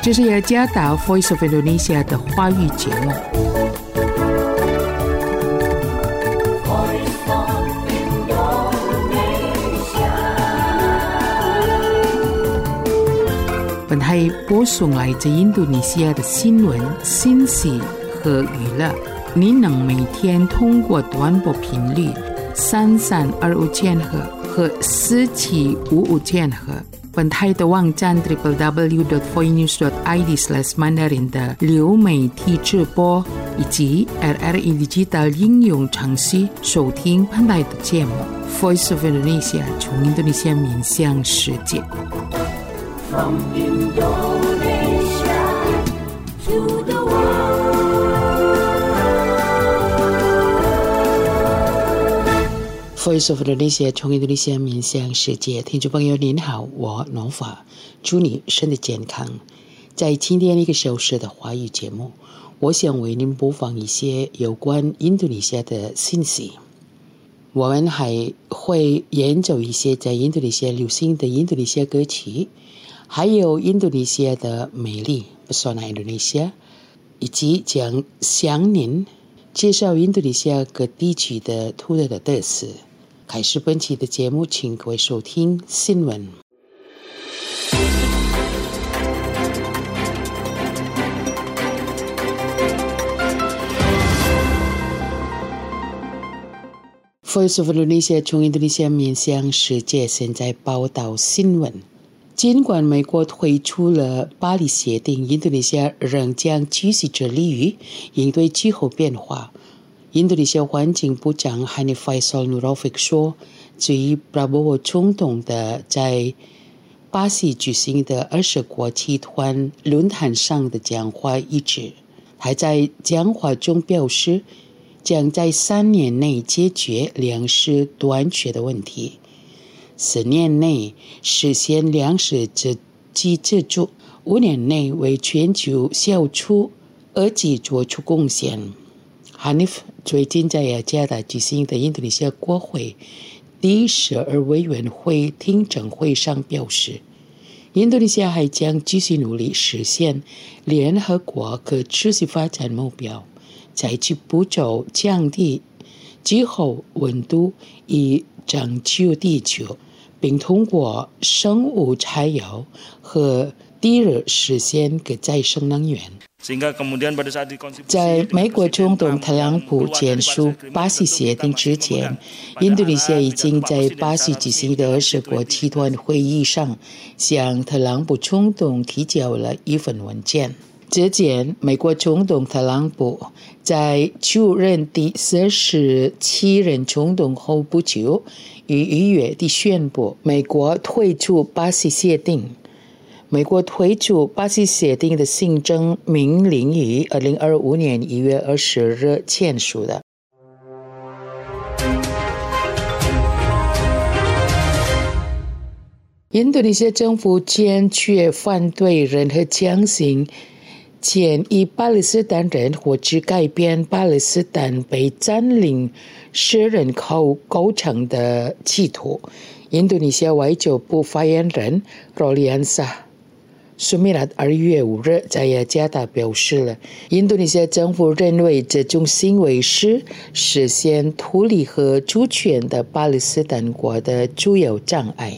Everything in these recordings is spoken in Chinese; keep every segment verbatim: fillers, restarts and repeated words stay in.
这是雅加达 Voice of Indonesia 的华语节目。本台播送来自印度尼西亚的新闻、信息和娱乐。您能每天通过短波频率三三二五千赫和四七五五千赫，本台的网站 double-u double-u double-u dot voinews dot i d slash mandarin 的流媒体直播，以及 R R I Digital 应用程序收听本台的节目。Voice of Indonesia 从印度尼西亚面向世界。From Indonesia to the world。Voice of Indonesia 从印度尼西亚面向世界，听众朋友您好，我农法，祝你身体健康。在今天一个小时的华语节目，我想为您播放一些有关印度尼西亚的信息。我们还会研究一些在印度尼西亚流行的印度尼西亚歌曲，还有印度尼西亚的美丽 Pesona Indonesia， 以及将向您介绍印度尼西亚各地区的独特的特色。开始本期的节目，请各位收听新闻。Voice of Indonesia 从印度尼西亚面向世界，现在报道新闻。尽管美国推出了巴黎协定，印度尼西亚仍将继续致力于应对气候变化。印度尼西亚环境部长 Hanif Faisal Nurrafiq 说，至于 Prabowo 总统的在巴西举行的二十国集团论坛上的讲话一致。他在讲话中表示，将在三年内解决粮食短缺的问题，四年内实现粮食自给自足，五年内为全球消除恶疾做出贡献。Hanif 最近在雅加达举行的印度尼西亚国会第十二委员会听证会上表示，印度尼西亚还将继续努力实现联合国可持续发展目标，采取步骤降低气候温度以拯救地球，并通过生物柴油和地热实现可再生能源。在美国总统特朗普签署巴西协定之前，印度尼西亚已经在巴西举行的二十国集团会议上向特朗普总统提交了一份文件。之前，美国总统特朗普在就任第四十七任总统后不久，于一月底宣布美国退出巴西协定。美国退出巴西协定的行政命令于二零二五年一月二十日签署的。印度尼西亚政府坚决反对任何强行建议巴勒斯坦人或者改变巴勒斯坦被占领使人口构成的企图。印度尼西亚外交部发言人罗里安萨苏米拉二月五日在雅加达表示了，印度尼西亚政府认为这种行为是实现独立和主权的巴勒斯坦国的主要障碍。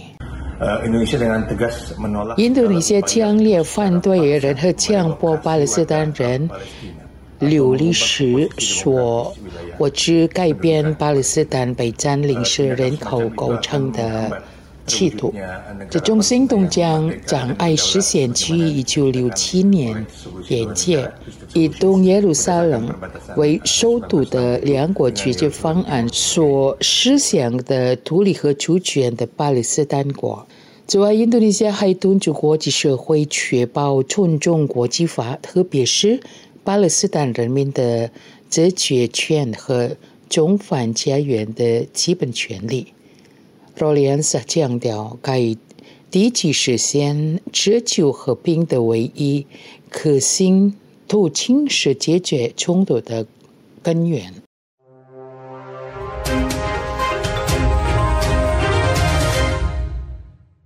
印度尼西亚强烈反对任何强迫巴勒斯坦人流离失所或者改变巴勒斯坦被占领时人口构成的企图。这种行动将障碍实现其一九六七年边界以东耶路撒冷为首都的两国解决方案所实现的独立和主权的巴勒斯坦国。此外，印度尼西亚还敦促国际社会确保尊重国际法，特别是巴勒斯坦人民的自决权和重返家园的基本权利。罗里安萨强调，该地区实现持久和平的唯一可行途径是解决冲突的根源。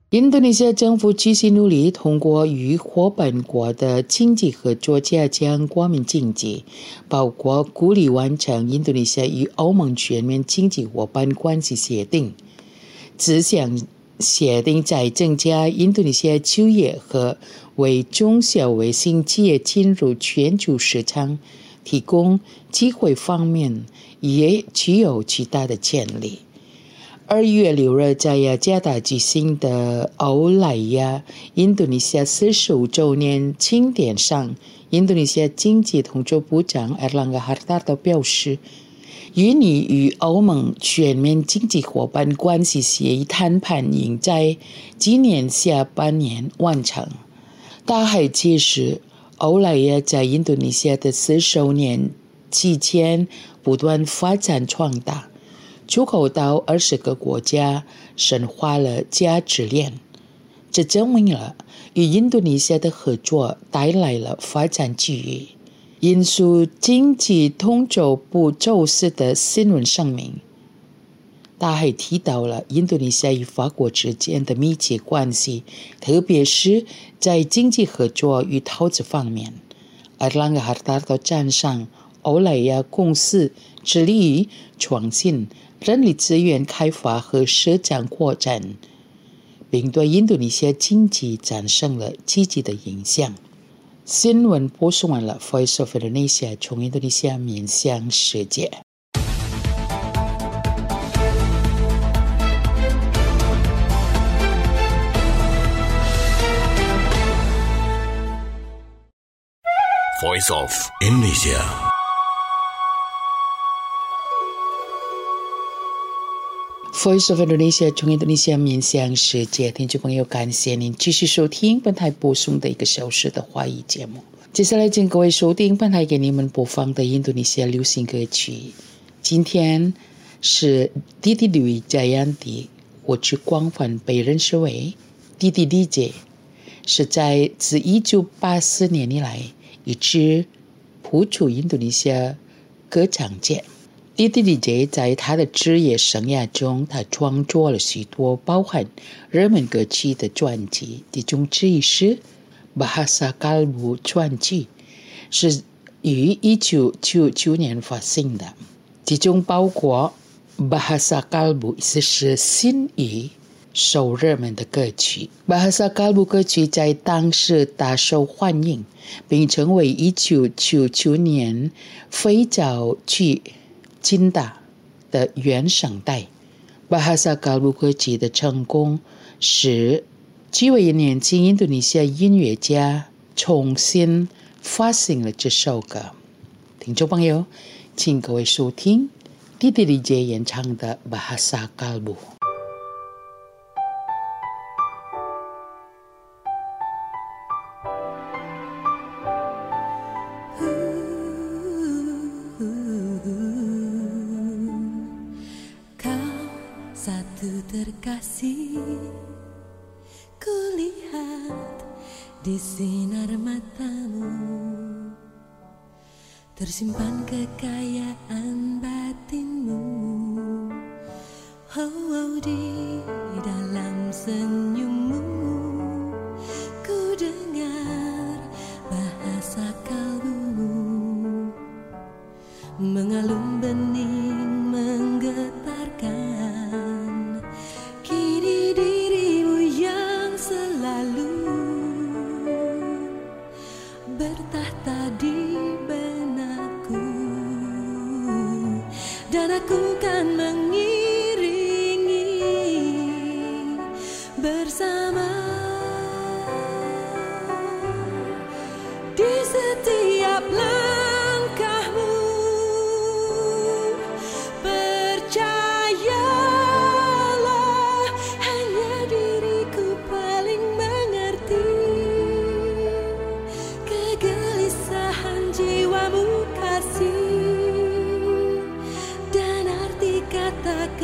印度尼西亚政府继续努力通过与伙伴国的经济合作加强国民经济，包括鼓励完成印度尼西亚与欧盟全面经济伙伴关系协定。此项协定在增加印度尼西亚就业和为中小微型企业进入全球市场提供机会方面也具有极大的潜力。二月六日在雅加达举行的欧莱雅印度尼西亚四十五周年庆典上，印度尼西亚经济统筹部长 Erlangga Hartarto 表示，印尼与欧盟全面经济伙伴关系协议谈判应在今年下半年完成。他还解释，欧莱雅在印度尼西亚的四十年期间不断发展壮大，出口到二十个国家，深化了价值链。这证明了与印度尼西亚的合作带来了发展机遇。引述经济统筹部周四的新闻声明，他还提到了印度尼西亚与法国之间的密切关系，特别是在经济合作与投资方面。Erlangga Hartarto 赞赏欧莱雅公司致力于创新、人力资源开发和市场扩展，并对印度尼西亚经济产生了积极的影响。新闻播送完了 Voice of Indonesia 从印度尼西亚面向世界。 Voice of Indonesia。 Voice of Indonesia 从印度尼西亚面向世界，听众朋友，感谢您继续收听本台播送的一个小时的华语节目。接下来请各位收听本台给你们播放的印度尼西亚流行歌曲。今天是弟弟Dwi Jayanti，或者广泛被认识为弟弟 D J， 是在自一九八四年以来一直谱出印度尼西亚歌唱界。弟弟 D J 在他的职业生涯中，他创作了许多包含热门歌曲的专辑，其中之一是 Bahasa Kalbu 专辑，是于一九九九年发行的，其中包括 Bahasa Kalbu 意思是新语受热门的歌曲。 Bahasa Kalbu 歌曲在当时大受欢迎，并成为一九九九年非洲剧金大的原声带。 Bahasa Kalbu 歌曲的成功使几位年轻印度尼西亚音乐家重新发行了这首歌。听众朋友，请各位收听弟弟 D J 演唱的 Bahasa Kalbu。 Terkasih, kulihat di sinar matamu tersimpan kekayaan batinmu. Oh, oh, di dalam senyummu ku dengar bahasa kalbumu mengalun bening menggetarkan. Kini dirimu yang selalu bertahta di benakku, dan aku kan mengiringi bersama di setiap langkahmu. Percayalah, hanya diriku paling mengerti kegelisahan jiwamu kasih, dan arti kata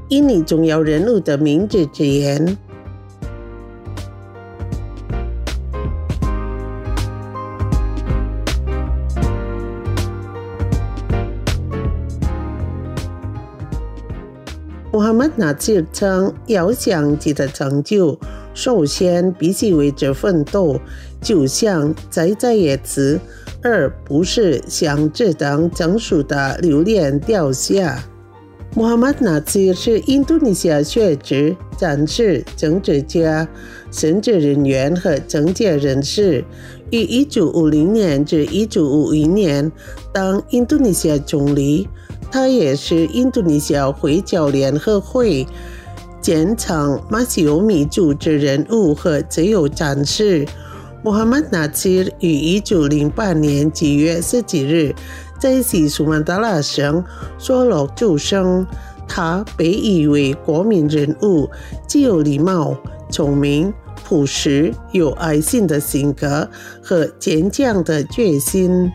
印尼重要人物的名字之言。穆罕默德·纳吉尔称，要想取得成就，首先必须为之奋斗，就像在在野词，而不是像这等证书的榴莲掉下。穆罕默德·纳吉尔是印度尼西亚学者、战士、政治家、神职人员和政界人士，于一九五零年至一九五一年当印度尼西亚总理。他也是印度尼西亚回教联合会建厂马西欧米组织人物和自由战士。穆罕默德·纳吉尔于一九零八年七月十几日在西苏曼达拉省索洛出生。他被誉为国民人物，既有礼貌、聪明、朴实、有爱心的性格和坚强的决心。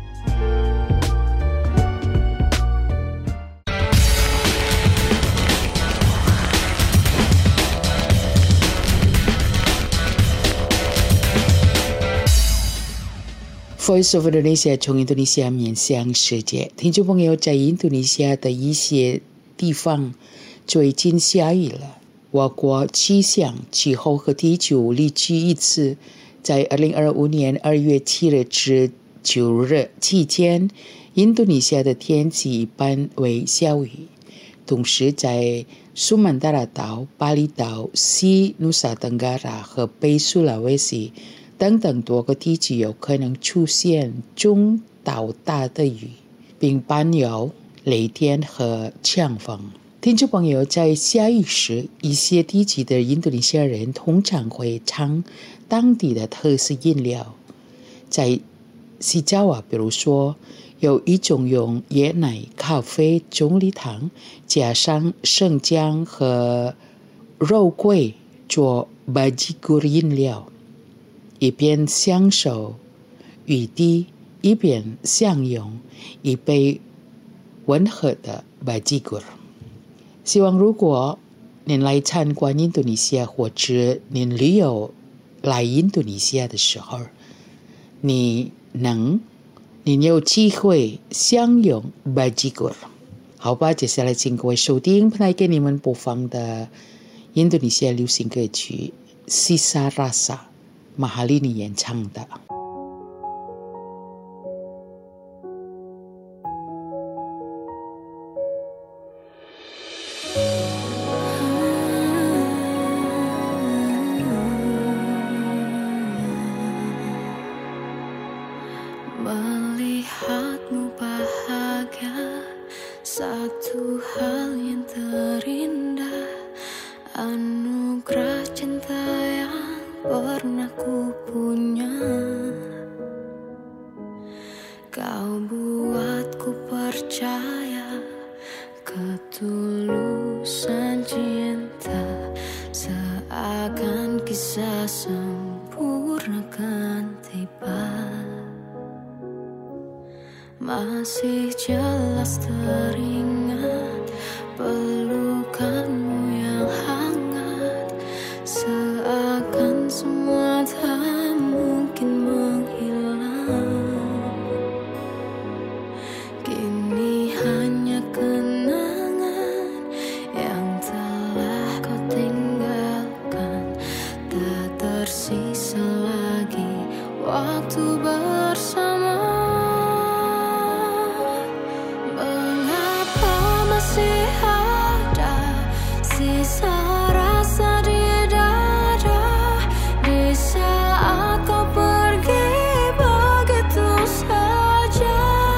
Voice of Indonesia 从印度尼西亚面向世界，听众朋友，在印度尼西亚的一些地方最近下雨了。我国气象、气候和地球历据一次，在二零二五年二月七日至九日期间，印度尼西亚的天气一般为下雨。同时，在苏曼达拉岛、巴厘岛、西努萨登嘎拉和北苏拉威西等等多个地区有可能出现中到大的雨，并伴有雷电和强风。听众朋友，在下雨时，一些地区的印度尼西亚人通常会唱当地的特色饮料。在西爪哇，比如说有一种用椰奶、咖啡、棕榈糖加上生姜和肉桂做巴吉古饮料，一边享受雨滴，一边享用一杯温和的巴吉古。希望如果您来参观印度尼西亚，或者您旅游来印度尼西亚的时候，你能您有机会享用巴吉古。好吧，接下来请各位收听来给你们播放的印度尼西亚流行歌曲《Sisa Rasa》，马哈利尼演唱的。 Melihatmu bahagia, satu hal yang terindah, anugerah cinta yang pernah ku punya. Kau buatku percaya ketulusan cinta, seakan kisah sempurna kan tiba. Masih jelas teringat pelukanmu yang hangat, seakan semua tak mungkin menghilang. Kini hanya kenangan yang telah kau tinggalkan, tak tersisa lagi waktu bersama. Masih ada sisa rasa di dada, di saat kau pergi begitu saja.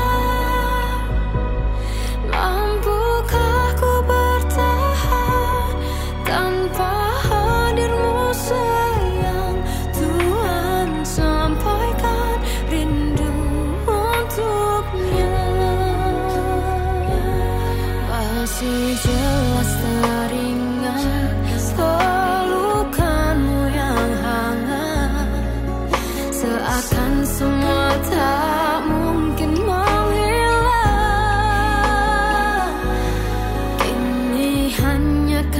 Mampukah ku bertahan tanpa hadirmu sayang? Tuhan sampaikan rindu untuknya. Masih jelas teringat pelukanmu yang hangat, seakan semua tak mungkin menghilang. Kini hanya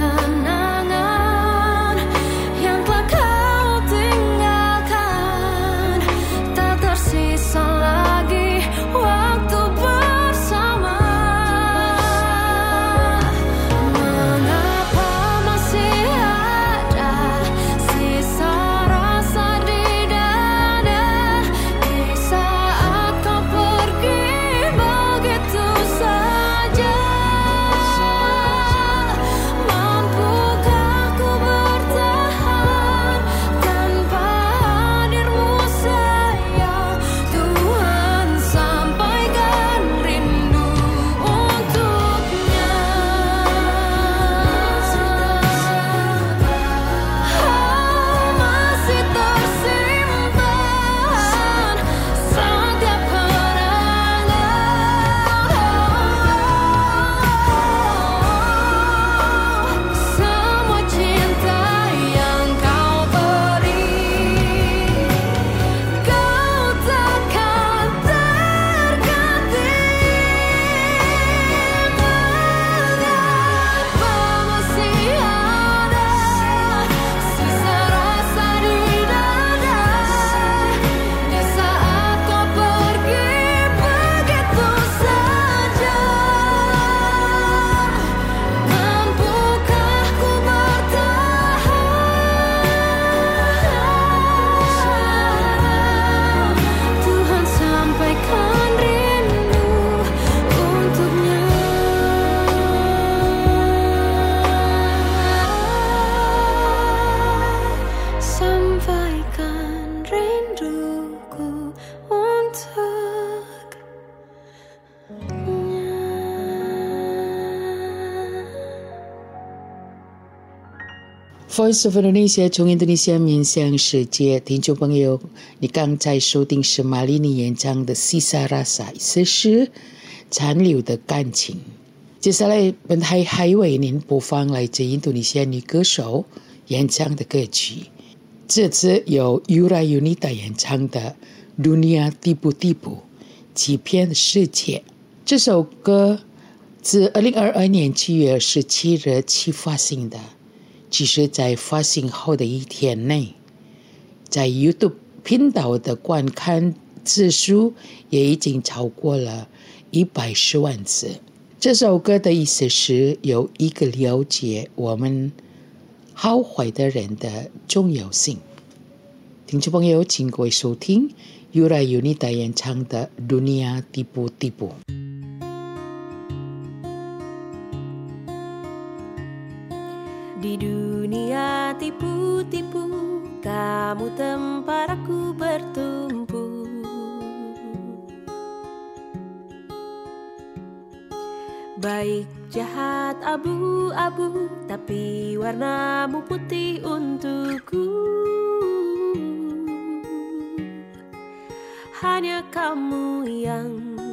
Voice of Indonesia 从印度尼西亚面向世界，听众朋友，你刚才收听是马丽妮演唱的《Sisa Rasa》，此时残留的感情。接下来本台还为您播放来自印度尼西亚女歌手演唱的歌曲，这次由 Yura Yunita 演唱的《Dunia Tipu Tipu》，欺骗的世界。这首歌自二零二二年七月十七日起发行的。其实在发行后的一天内，在 YouTube 频道的观看次数也已经超过了一百十万次。这首歌的意思是有一个了解我们好坏的人的重要性。听众朋友，请各位收听 Yura Yunita 演唱的 Dunia Tipu Tipu。Di dunia tipu-tipu, kamu tempat aku bertumpu. Baik jahat abu-abu, tapi warnamu putih untukku. Hanya kamu yang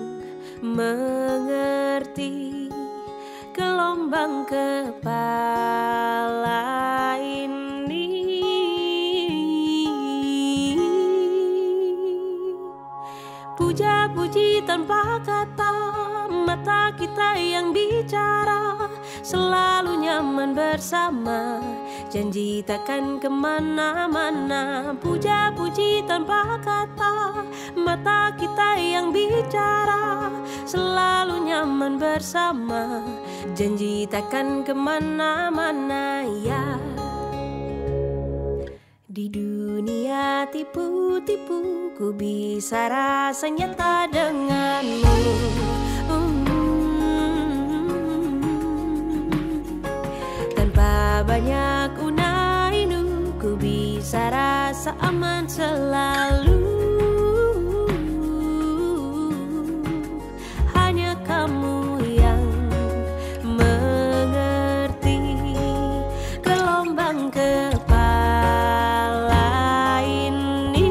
mengerti gelombang kepala ini. Puja-puji tanpa kata, mata kita yang bicara, selalu nyaman bersama, janji takkan kemana-mana. Puja-puji tanpa kata, mata kita yang bicara, selalu nyaman bersama, janji takkan kemana-mana ya. Di dunia tipu-tipu, ku bisa rasa nyata denganmu. hmm. Tanpa banyak unai-inu, ku bisa rasa aman selalu. Hanya kamu yang mengerti gelombang kepala ini.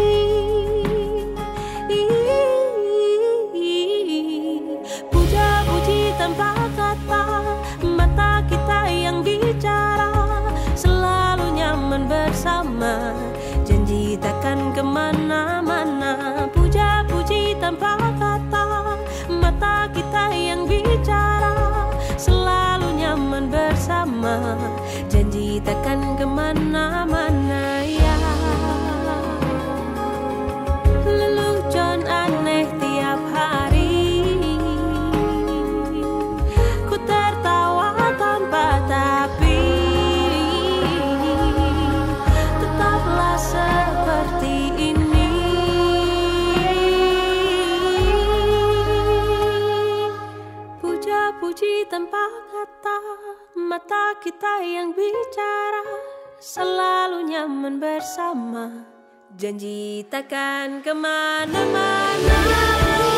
Puja-puji tanpa kata, mata kita yang bicara, selalu nyaman bersama, janji takkan kemana-mana. Puja-puji tanpa kata, mata kita yang bicara, selalu nyaman bersama, janji takkan kemana-mana ya. Lelucon aneh tiap hari, ku tertawa tanpa tapi, tetaplah seperti ini. Puja-puji tanpa kata, mata kita yang bicara, selalu nyaman bersama, janji takkan kemana-mana.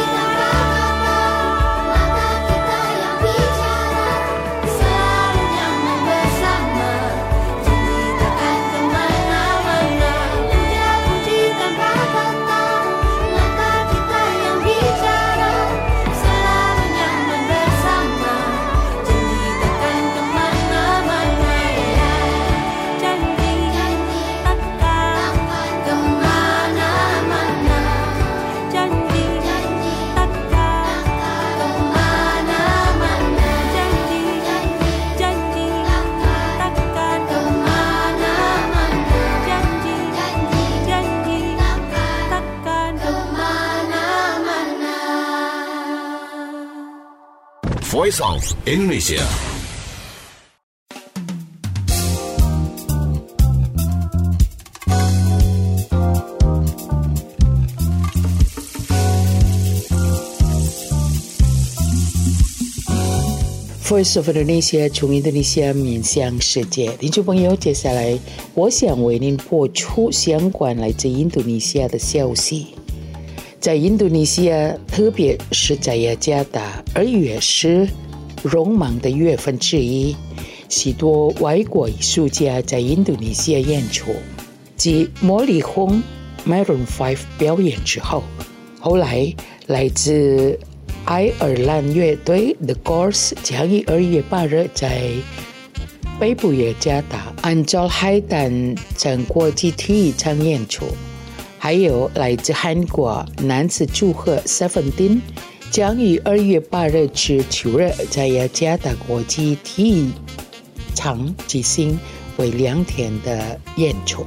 Voice of Indonesia. Voice of Indonesia 从印度尼西亚面向世界，听众朋友，接下来我想为您播出相关来自印度尼西亚的消息。在印度尼西亚，特别是在雅加达，二月是匆忙的月份之一。 许多外国艺术家在印度尼西亚演出。继茉莉红 Maroon 五 表演之后，后来来自爱尔兰乐队 The Doors 将于二月八日在北部雅加达按照海胆城国际体育场演出。还有来自韩国男子组合 Seventeen 将于二月八日至九日在雅加达国际体育场举行为两天的演出。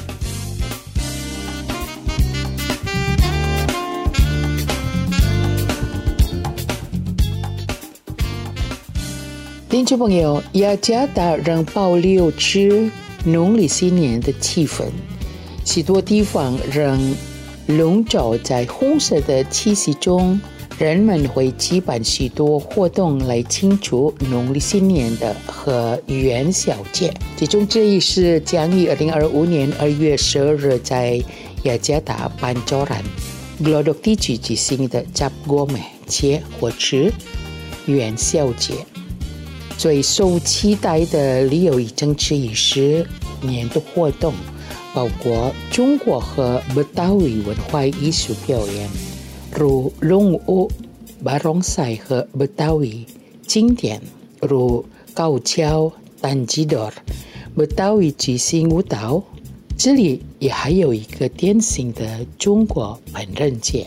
听众朋友，雅加达仍保留着农历新年的气氛，许多地方仍笼罩在红色的气息中，人们会举办许多活动来庆祝农历新年的和元宵节。其中之一是将于二零二五年二月十二日在雅加达班卓兰 Glodok 地区举行的 Cap Gome 节或是元宵节。最受期待的旅游行程之一是年度活动，包括中国和布达维文化艺术表演，如龙舞、巴隆赛和布达维经典，如高跷、单机斗、布达维即兴舞蹈。这里也还有一个典型的中国烹饪节。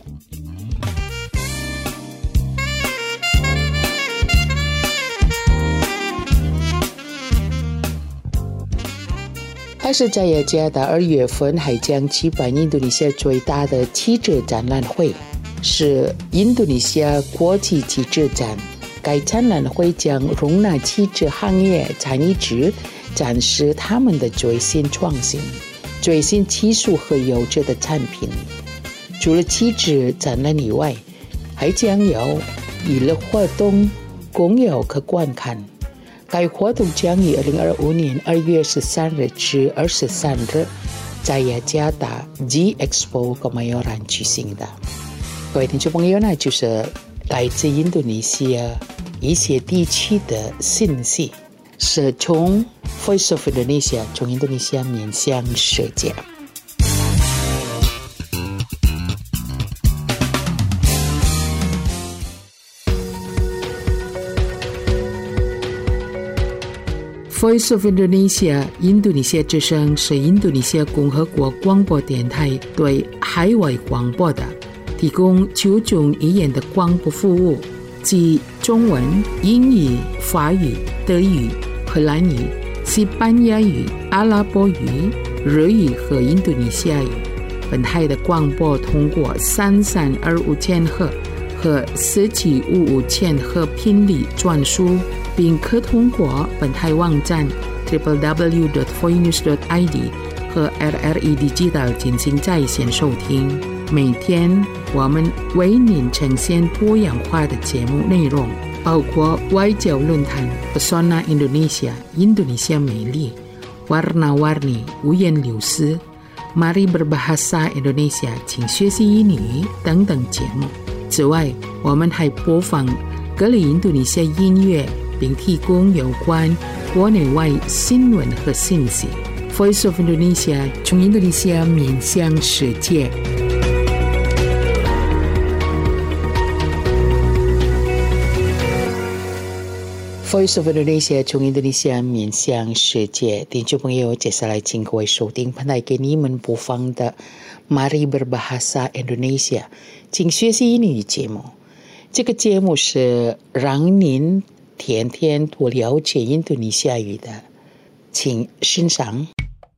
还是在雅加达二月份还将举办印度尼西亚最大的汽车展览会，是印度尼西亚国际汽车展。该展览会将容纳汽车行业参与者展示他们的最新创新、最新技术和优质的产品。除了汽车展览以外，还将有娱乐活动供有可观看。该活动将于二零二五年二月十三日至二十三日在雅加达 G Expo Kemayoran 举行的。各位听众朋友，那就是来自印度尼西亚一些地区的信息，是从 Voice of Indonesia 从印度尼西亚面向世界。Voice of Indonesia 印度尼西亚之声是印度尼西亚共和国广播电台对海外广播的提供九种语言的广播服务，即中文、英语、法语、德语、荷兰语、西班牙语、阿拉伯语、日语和印度尼西亚语。本台的广播通过三三二五千赫和四七五五千赫频率转输，并可通过本台网站 double-u double-u double-u dot voinews dot i d 和 R R E Digital 进行在线收听。每天我们为您呈现多样化的节目内容，包括外交论坛 Pesona Indonesia 印度尼西亚美丽、Warna-Warni 五颜六色、Mari Berbahasa Indonesia 请学习英语等等节目。此外，我们还播放各类印度尼西亚音乐，并提供有关国内外新闻和信息。Voice of Indonesia 从印度尼西亚面向世界。Voice of Indonesia 从印度尼西亚面向世界。听众朋友，接下来请各位收听本来给你们播放的 Mari Berbahasa Indonesia 请学习英语节目。这个节目是让您天天多了解印度尼西亚语的，请欣赏。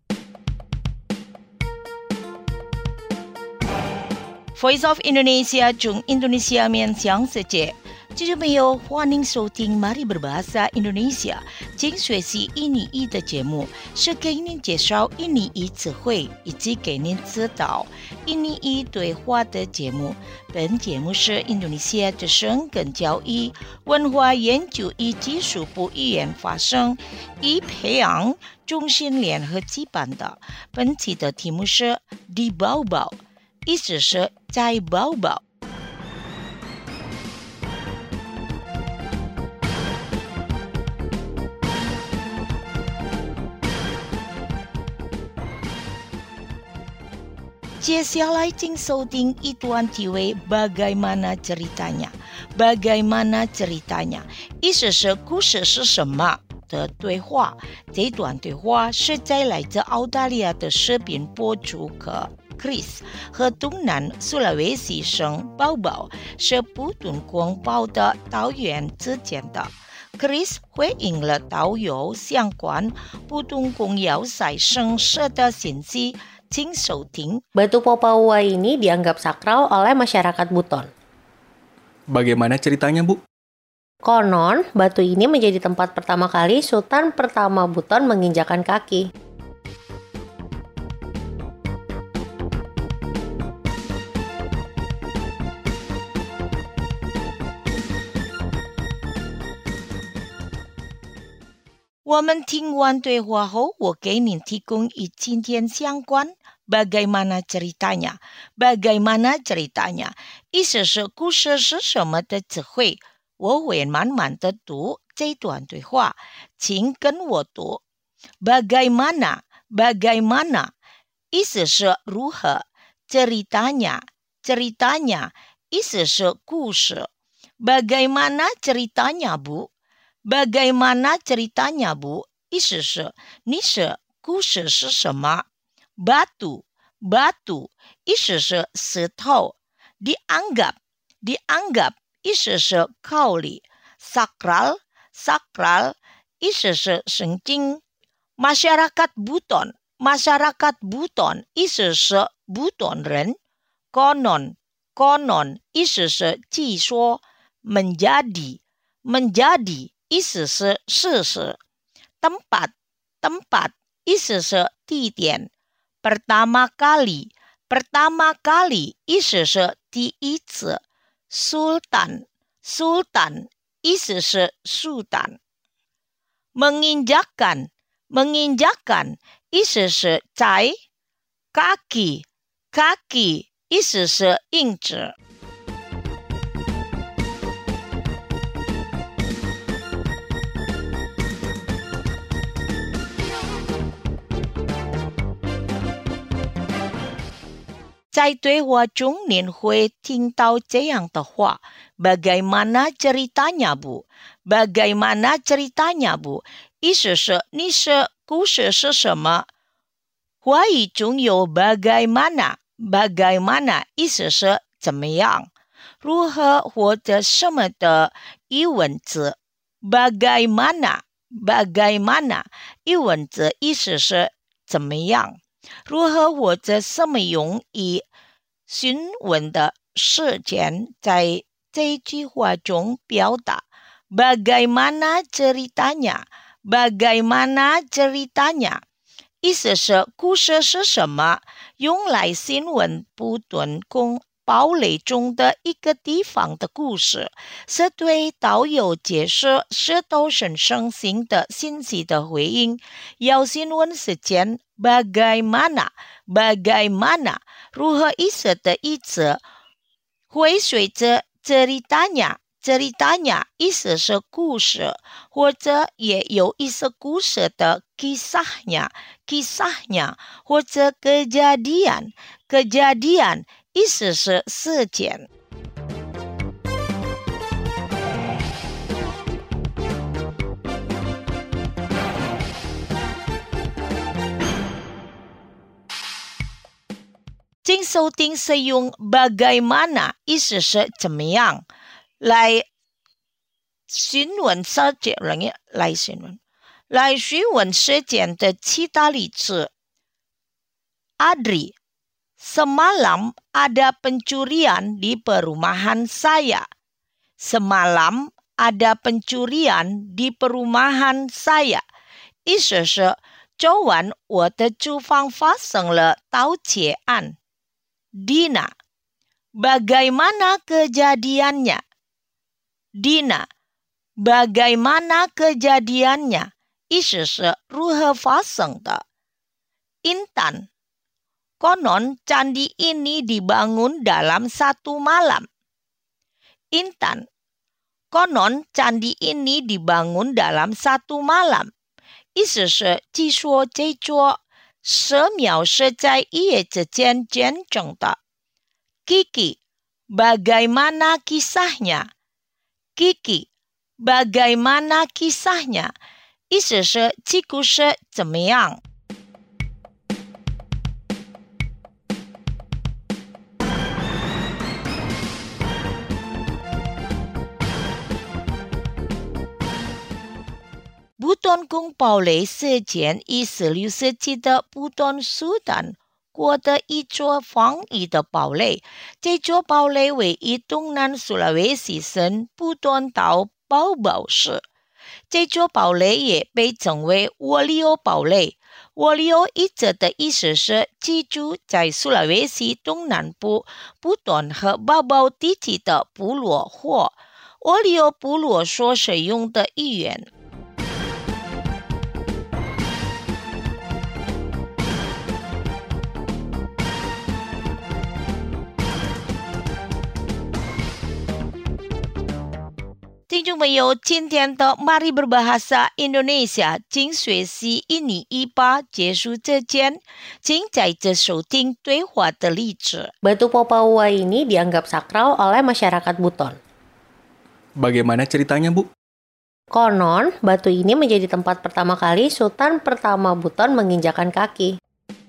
Voice of Indonesia 从印度尼西亚面向世界。听众朋友，欢迎收听 Mari Berbahasa Indonesia 请学习印尼语的节目，是给您介绍印尼语词汇以及给您指导印尼语对话的节目。本节目是印度尼西亚之声跟教育文化研究与技术部语言发声与培养中心联合举办的。本期的题目是 Di Bawah， 意思是在bawah。 接下来请收听一段题为 Bagaimana ceritanya Bagaimana ceritanya 意思是故事是什么的对话。这段对话是在来自澳大利亚的视频博主可 Chris 和东南苏拉威西省宝宝是不同公报的导员之间的。Chris 回应了导游相关不同公要塞省市的信息，请收听。 Batu Popawua ini dianggap sakral oleh masyarakat Buton. Bagaimana ceritanya, Bu? Konon, batu ini menjadi tempat pertama kali Sultan pertama Buton menginjakan kaki. Bagaimana ceritanya? 我们听完对话后，我给您提供与今天相关 Bagaimana ceritanya Bagaimana ceritanya 意思是故事是什么的词汇。我会慢慢的读这段对话，请跟我读。 Bagaimana Bagaimana 意思是如何。 ceritanya ceritanya 意思是故事。 Bagaimana ceritanya, Bu? Bagaimana ceritanya, Bu? 意思是你是故事是什么。 Batu Batu 意思是石头。 Dianggap Dianggap 意思是考虑。 Sakral Sakral 意思是神经。 Masyarakat Buton Masyarakat Buton 意思是布顿人。 Konon Konon 意思是据说。 Menjadi Menjadi 意思是事实。 Tempat Tempat 意思是地点。 Pertama kali Pertama kali 意思是第一次。 Sultan Sultan 意思是苏丹。 Menginjakkan Menginjakkan 意思是在。 Kaki Kaki 意思是印子。在对话中您会听到这样的话。 Bagaimana ceritanya, Bu? Bagaimana ceritanya, Bu? 意思是你是故事是什么。话语中有 Bagaimana Bagaimana 意思是怎么样。如何或者什么的疑问字。 Bagaimana Bagaimana 疑问字意思是怎么样。如何或者什么用以询问的事件在这句话中表达。 Bagaimana ceritanya Bagaimana ceritanya 意思是故事是什么，用来询问不断公堡垒中的一个地方的故事，是对导游解释是都神圣性的信息的回应。要询问时间 Bagaimana Bagaimana 如何意思的意思，会随着 ceritanya ceritanya 意思是故事，或者也有意思故事的 kisahnya kisahnya 或者 kejadian kejadian 意思是事件。请收听使用 Bagaimana 意思是怎么样来询问事件，来询问来询问事件的其他例子。 Adri, semalam ada pencurian di perumahan saya. Semalam ada pencurian di perumahan saya. 意思是昨晚我的住房发生了盗窃案。 Dina, bagaimana kejadiannya? Dina, bagaimana kejadiannya? 意思是如何发生的。 Intan, konon candi ini dibangun dalam satu malam. Intan, konon candi ini dibangun dalam satu malam. 意思是据说这座十秒是在一夜之间见证的。Kiki, bagaimana kisahnya? Kiki, bagaimana kisahnya? 意思是这故事怎么样？不断宫堡垒事件以十六世纪的不断苏丹国的一座防御的堡垒，这座堡垒位于东南苏拉威西省不断岛包堡市。这座堡垒也被称为沃利欧堡垒。沃利欧一直的意思是居住在苏拉威西东南部不断和包包地区的部落或沃利欧部落所使用的语言。听众朋友，今天的 Mari Berbahasa Indonesia 精学习一零一八结束之前，请在这收听对话的例子。 Batu Popawua ini dianggap sakral oleh masyarakat Buton. Bagaimana ceritanya, Bu? Konon, batu ini menjadi tempat pertama kali Sultan pertama Buton menginjakan kaki.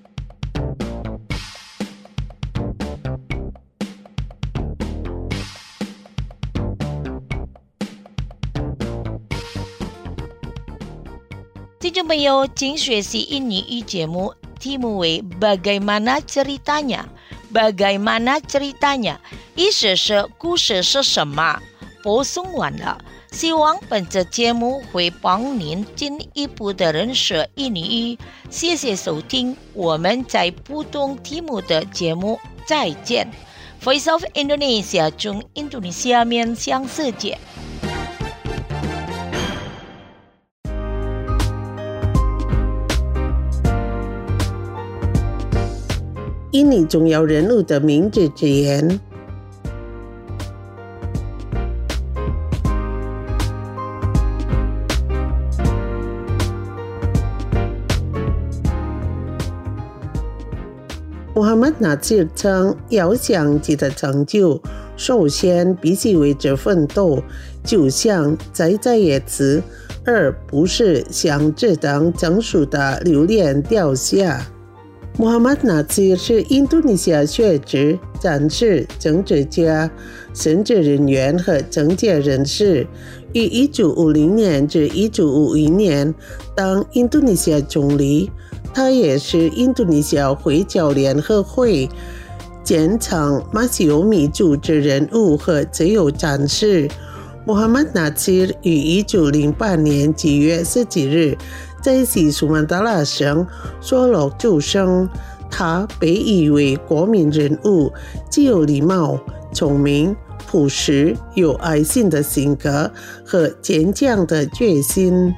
听众朋友，请学习印尼语节目，题目为 Bagaimana ceritanya? Bagaimana ceritanya? 意思是故事是什么？播送完了，希望本次节目会帮您进一步的认识印尼语。谢谢收听，我们在不同题目的节目再见。Voice of Indonesia 中印度尼西亚面向世界。 印尼重要人物的名字之言。穆罕默德纳吉尔称，要想其的成就，首先必须为之奋斗，就像在在野词，而不是像这等成熟的榴莲掉下。穆罕默德纳吉尔是印度尼西亚学者、战士、政治家、神职人员和政界人士。于一九五零年至一九五一年当印度尼西亚总理。他也是印度尼西亚回教联合会简称马西欧米组织人物和自由战士。穆罕默德纳吉尔于一九零八年七月十几日在西苏曼达拉省索洛出生。他被誉为国民人物，既有礼貌、聪明、朴实、有爱心的性格和坚强的决心。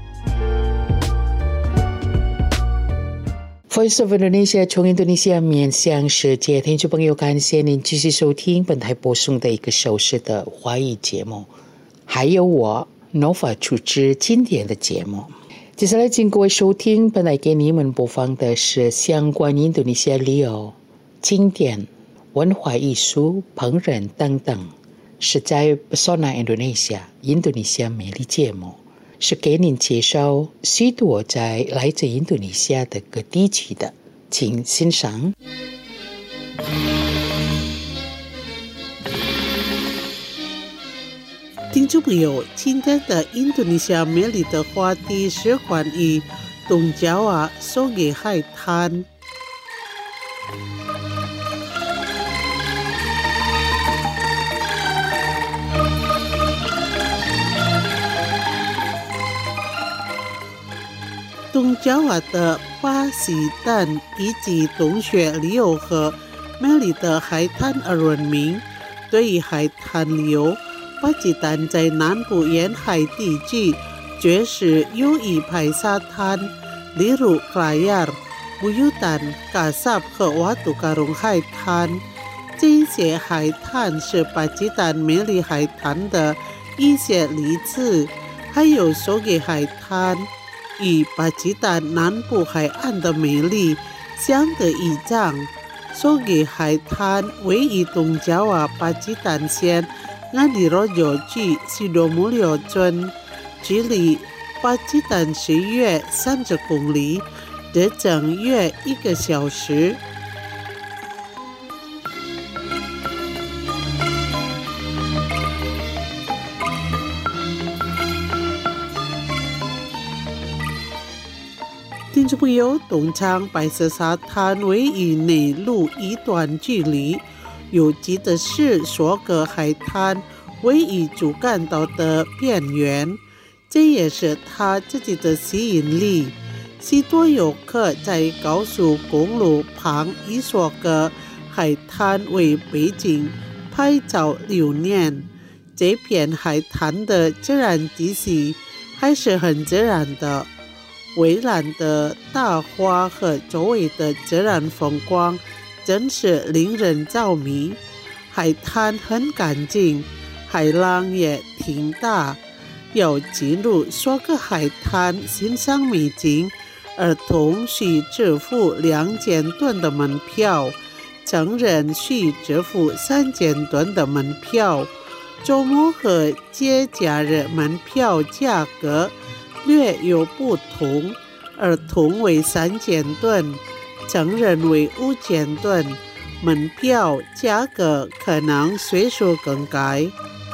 Voice of Indonesia 从印度尼西亚面向世界，听众朋友，感谢您继续收听本台播送的一个小时的华语节目，还有我 Nova 主持经典的节目。接下来请各位收听本来给你们播放的是相关印度尼西亚旅游、经典、文化艺术、烹饪等等，是在 Pesona Indonesia 印度尼西亚美丽节目，是给您介绍许多在来自印度尼西亚的各地区的，请欣赏。 听众朋友，今天的印度尼西亚美丽的话题是关于东爪哇所给海滩。东爪哇的巴西蛋以及洞穴旅游和美丽的海滩而闻名。对于海滩旅游，巴基丹在南部沿海地区确实有一排沙滩，例如克拉亚尔、布尤丹、卡萨布和瓦杜卡隆海滩。这些海滩是巴基丹美丽海滩的一些例子，还有索给海滩。与巴基丹南部海岸的美丽相得益彰，说给海滩唯一东角啊巴基坦县那里罗有距西罗姆柳村，距离巴基坦市约三十公里，得整约一个小时。听众朋友，东昌白色沙滩位于内陆一段距离，有记得是索格海滩位于主干道的边缘，这也是它自己的吸引力。许多游客在高速公路旁以索格海滩为背景拍照留念。这片海滩的自然地形还是很自然的，蔚蓝的大花和周围的自然风光真是令人着迷。海滩很干净，海浪也挺大。要进入索格海滩欣赏美景，儿童需支付两千吨的门票，成人需支付三千吨的门票。周末和节假日门票价格略有不同，儿童为三千吨，成人为五千吨，门票价格可能随时更改。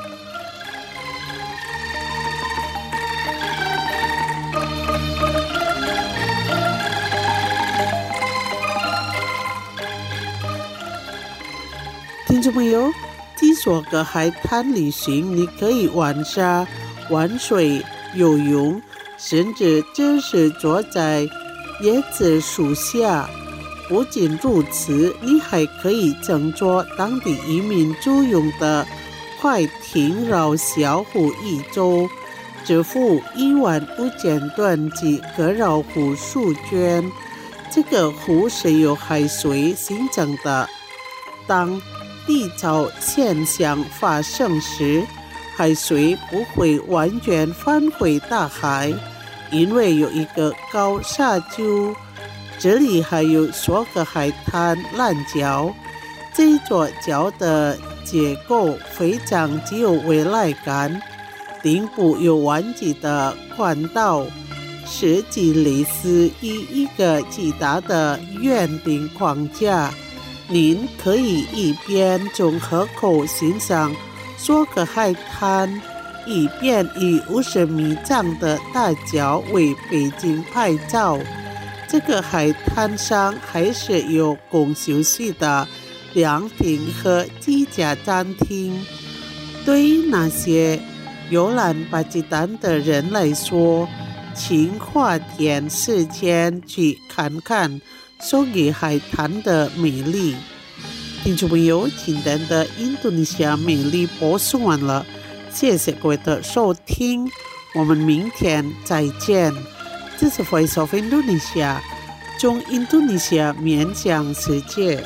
听众朋友，在索格海滩旅行，你可以玩沙、玩水、游泳，甚至只是坐在椰子树下。不仅如此，你还可以乘坐当地移民租用的快艇绕小湖一周，支付一万五千吨及格绕湖数捐。这个湖是由海水形成的。当地潮现象发生时，海水不会完全返回大海，因为有一个高沙丘。这里还有索格海滩烂礁，这座礁的结构非常具有未来感，顶部有弯曲的管道，设计类似于一个巨大的圆顶框架。您可以一边从河口欣赏索格海滩，一边以五十米长的大礁为背景拍照。这个海滩上还是有供休息的凉亭和几家餐厅。对于那些游览巴基坦的人来说，请花点时间去看看索格海滩的美丽。听众朋友，今天的印度尼西亚美丽播送完了，谢谢各位的收听，我们明天再见。这是 Voice of Indonesia， 从印度尼西亚面向世界。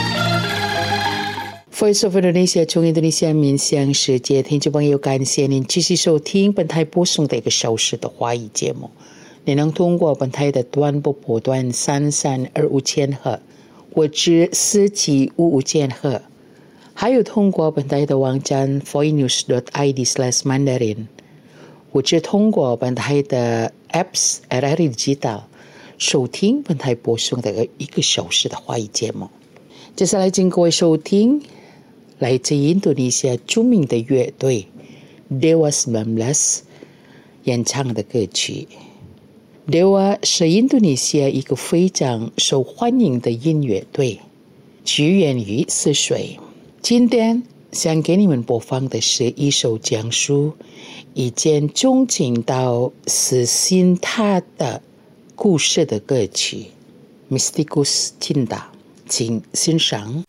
Voice of Indonesia 从印度尼西亚面向世界，听众朋友，感谢您继续收听本台播送的一个小时的华语节目。你能通过本台的短波波段三三二五千赫，或者四七五五千赫，还有通过本台的网站 voinews dot i d slash mandarin， 或者通过本台的 apps R R I Digital 收听本台播送的一个小时的华语节目。接下来请各位收听来自印度尼西亚著名的乐队 Dewa 十九演唱的歌曲。Dewa 是印度尼西亚一个非常受欢迎的音乐队，起源于泗水。今天想给你们播放的是一首讲述一件钟情到死心塌的故事的歌曲 Mysticus Cinta， 请欣赏。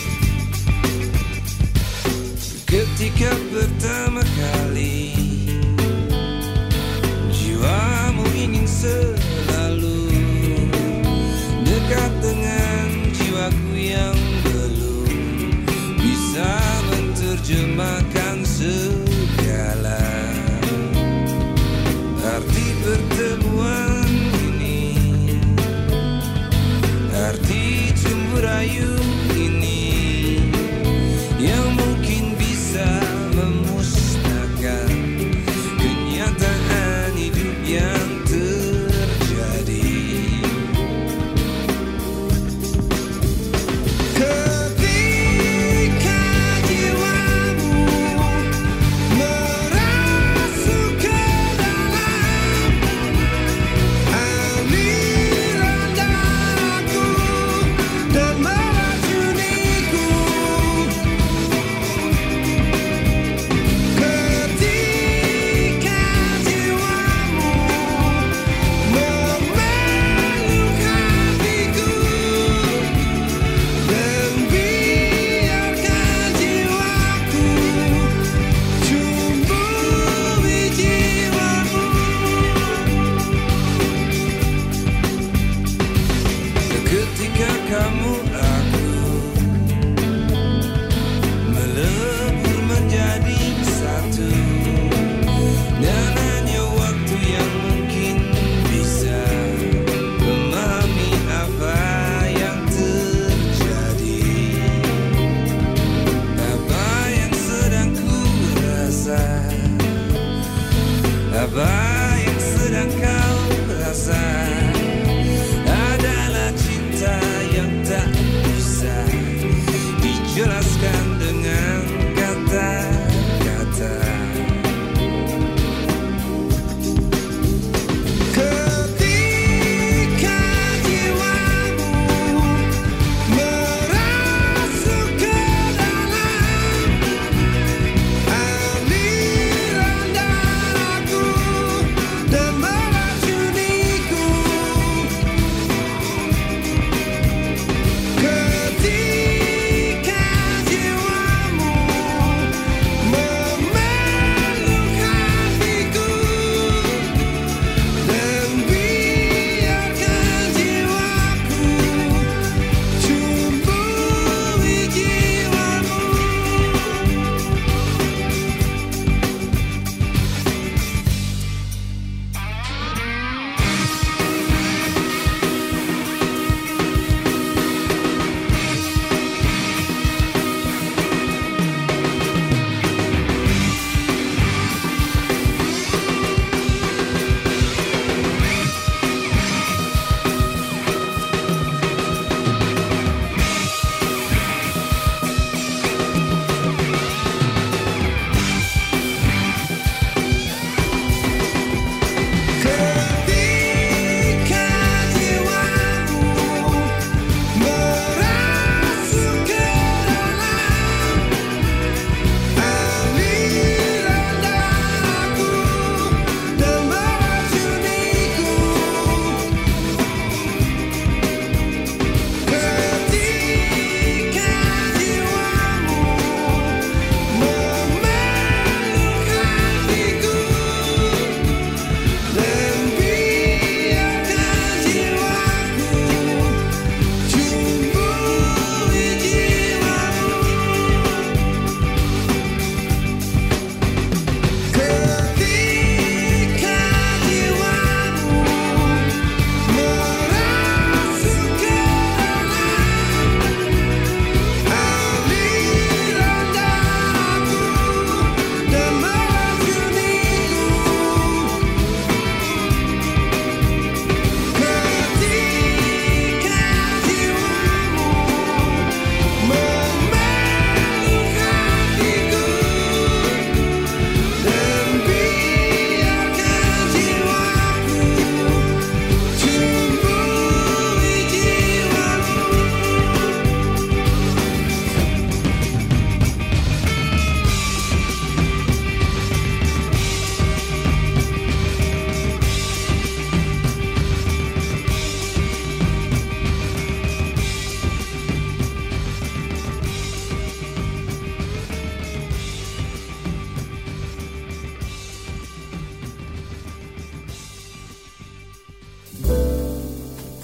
Ketika pertama kali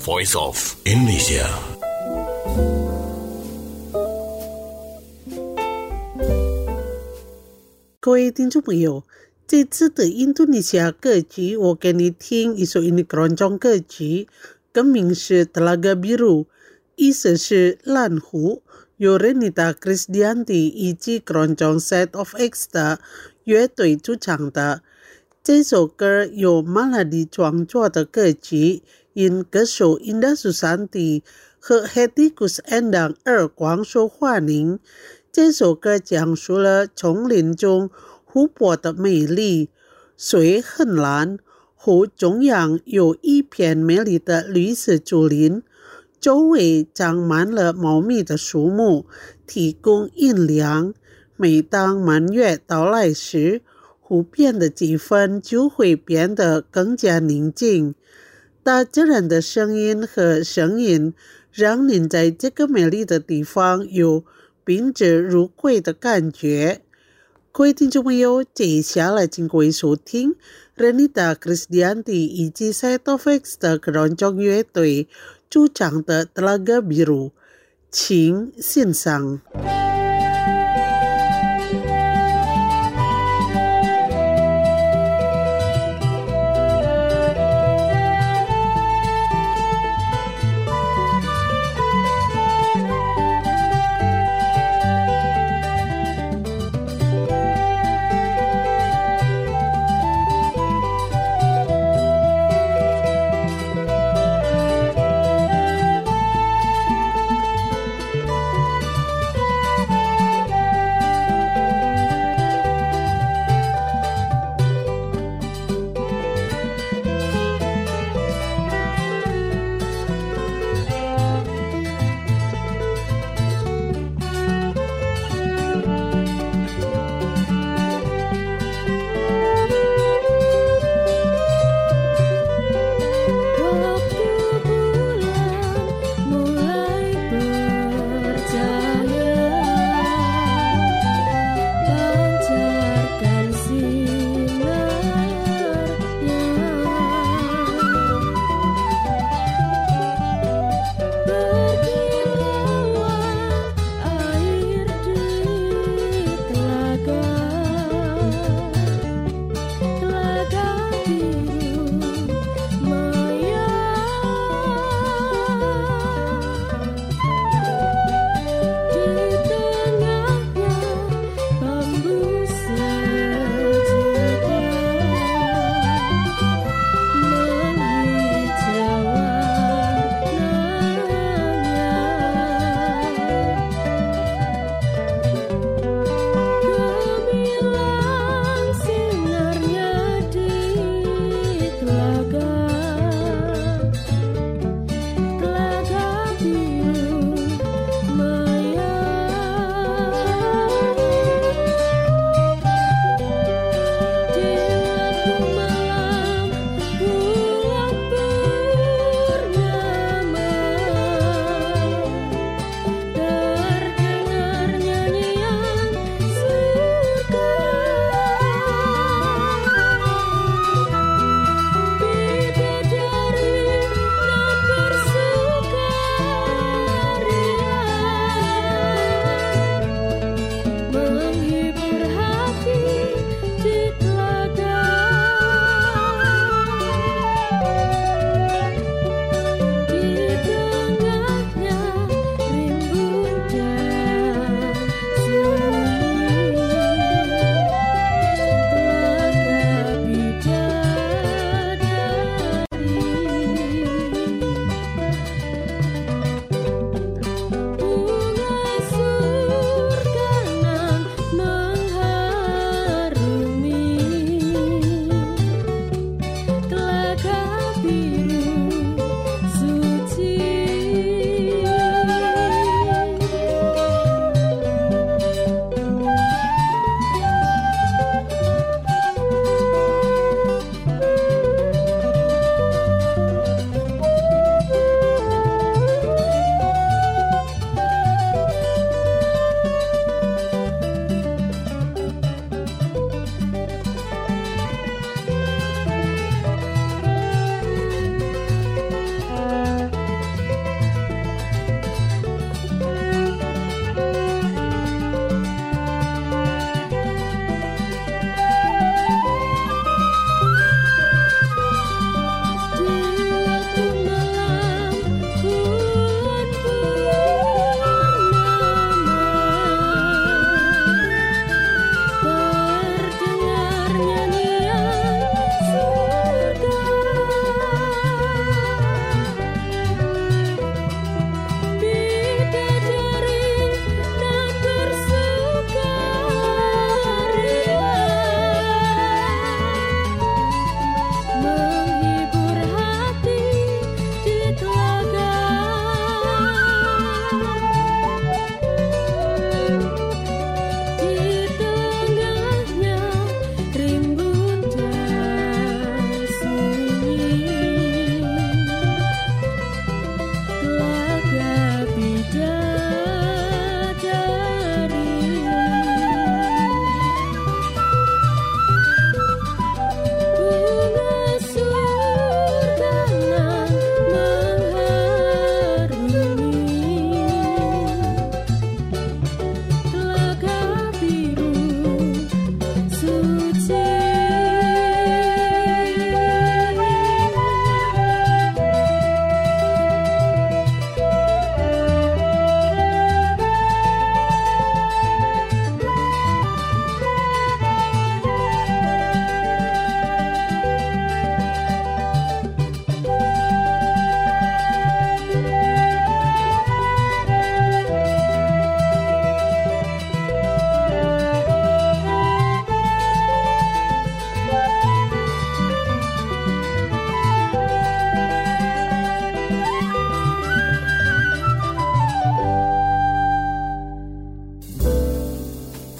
Voice of Indonesia。 各位听众朋友，这次的印度尼西亚歌曲，我给你听一首印尼keroncong歌曲，歌名是 Telaga Biru， 意思是蓝湖，由 Renita Krisdianti 以及 keroncong Set of X 的乐队主唱的。这首歌由马拉迪创作的歌曲，因歌手 Indah Susanti 和 Hetty Koes Endang 而广受欢迎。这首歌讲述了丛林中湖泊的美丽，水很蓝，湖中央有一片美丽的绿色竹林，周围长满了茂密的树木，提供阴凉。每当满月到来时，湖边的气氛就会变得更加宁静。大自然的声音和声音让您在这个美丽的地方有宾至如归的感觉。各位听众朋友，接下来请各位收听 Renita Krisdianti 以及 Set of X 的 keroncong 乐队主唱的 Telaga Biru， 请欣赏。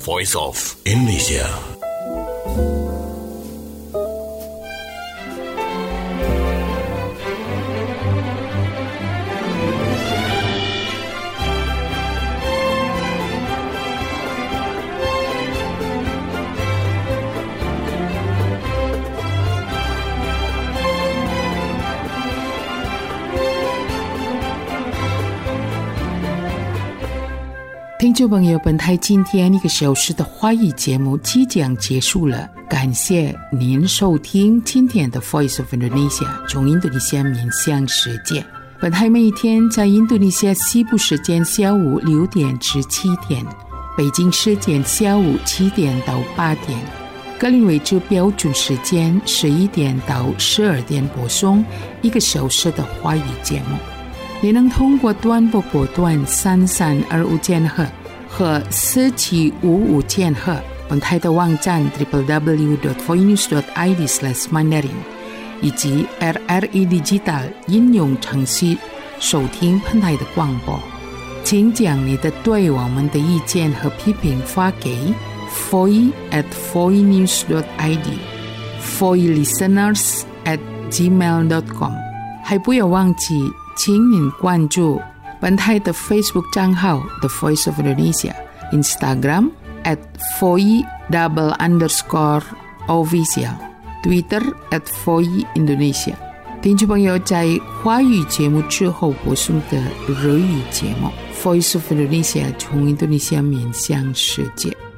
Voice of Indonesia。 听众朋友，本台今天一个小时的华语节目即将结束了，感谢您收听今天的 Voice of Indonesia 从印度尼西亚面向世界。本台每天在印度尼西亚西部时间下午六点至七点，北京时间下午七点到八点，格林威治标准时间十一点到十二点播送一个小时的华语节目。你能通过短波波段三三二五千赫和四七五五千赫，本台的网站 double-u double-u double-u dot voinews dot i d slash mandarin 以及 R R E Digital 应用程序收听本台的广播。请将你的对我们的意见和批评发给 voice at voinews dot i d voicelisteners at gmail dot com。 还不要忘记请您关注本台的 Facebook 账号 The Voice of Indonesia， Instagram at voice double underscore official， Twitter at voice Indonesia。 听众朋友，在华语节目之后播送的日语节目 Voice of Indonesia 从印度尼西亚面向世界。